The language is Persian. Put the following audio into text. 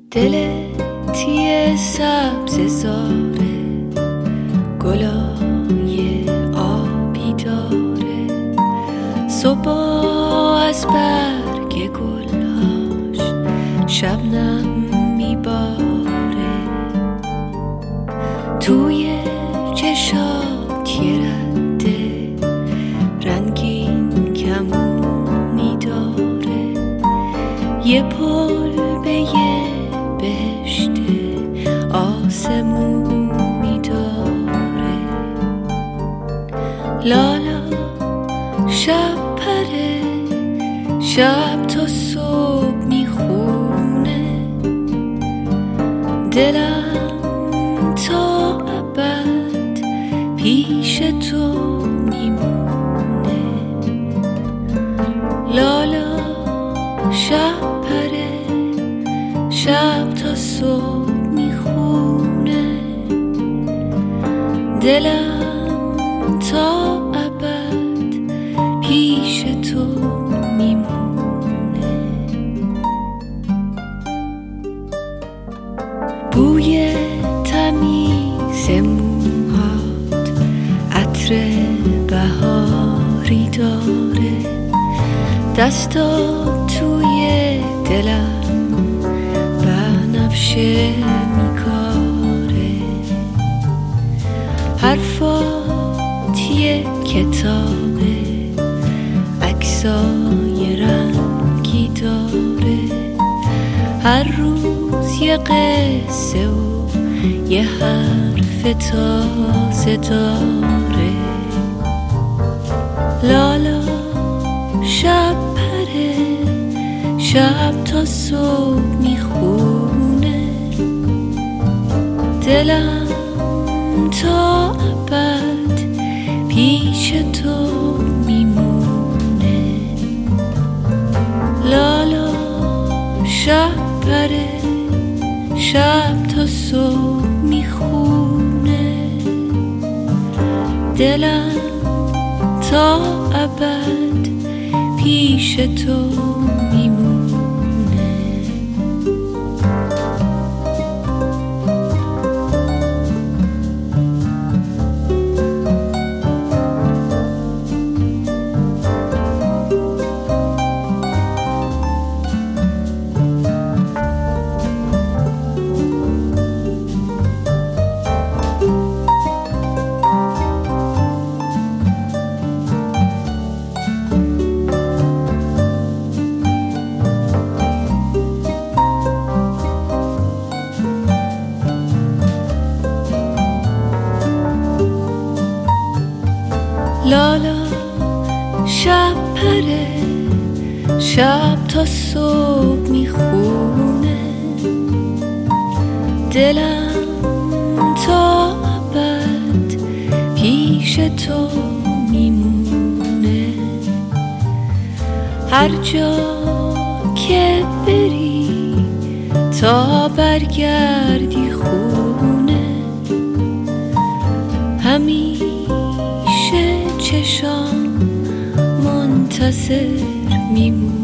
دل تیه سبز زاره گلای آبی داره، صبح از برگ گلهاش شبنم میباره، توی چشات یه رده رنگین کمونی داره، یه پل به یه بهشت آسمونی داره، لالا شب پره، شب تا صبح میخونه، دلم تا ابد پیش تو میمونه، لالا شب پره، شب تا صبح میخونه، دلم تا ابد پیش تو میمونه. بوی تمیز موهات عطر بهاری داره، دستات توی دلم بنفشه میکاره، حرفات یه کتابه عکسای رنگی داره، هر روز یه قصه و یه حرف تازه داره، لالا شب پره، شب تا صبح میخونه، دلم تا ابد پیش تو میمونه، لالا شب پره، شب تا صبح میخونه، دلم تا ابد پیش تو میمونه. لالا شب پره، شب تا صبح میخونه، دلم تا ابد پیش تو میمونه، هر جا که بری تا برگردی خونه، همیشه چشام منتظر میمونه.